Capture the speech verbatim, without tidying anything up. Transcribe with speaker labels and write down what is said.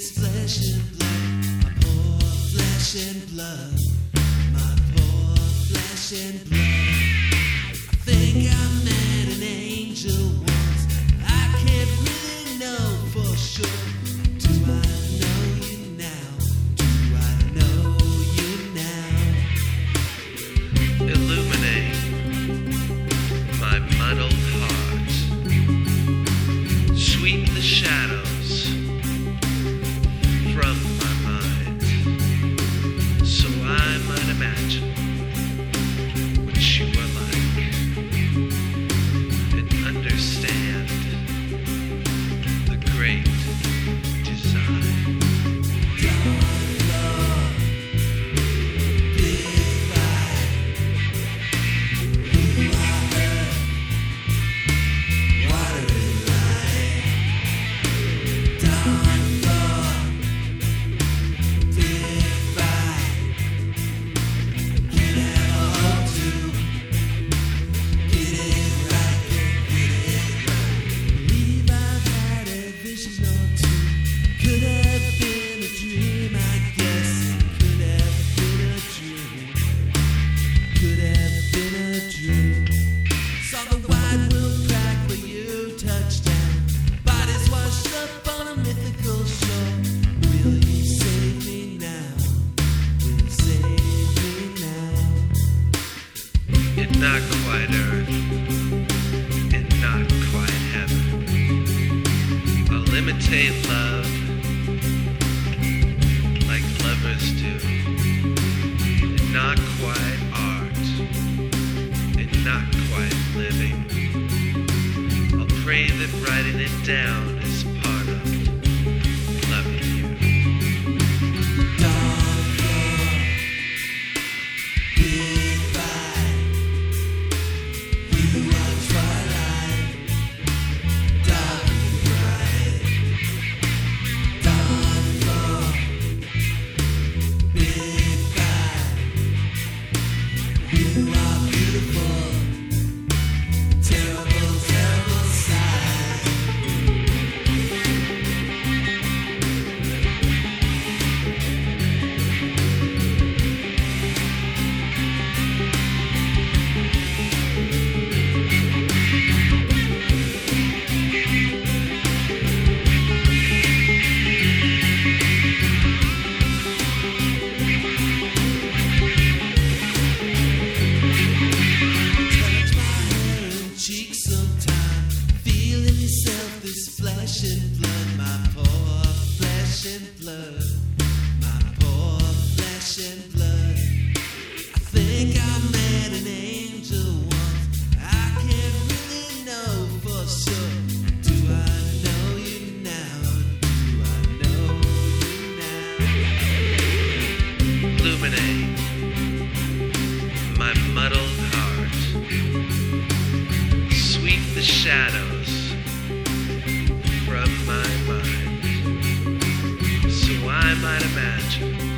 Speaker 1: this flesh and blood, my poor flesh and blood, my poor flesh and blood. I think I met an angel once, I can't really know for sure. Do I know you now? Do I know you now?
Speaker 2: Illuminate my muddled heart, sweep the shadows from my mind, so I might imagine what you are like and understand the great design. Not quite earth, and not quite heaven. I'll imitate love like lovers do, and not quite art, and not quite living. I'll pray that writing it down is part of loving you. Flesh and blood, my poor flesh and blood, my poor flesh and blood. I think I met an angel once, I can't really know for sure. Do I know you now? Do I know you now? Illuminate my muddled heart, sweep the shadows from my mind, so I might imagine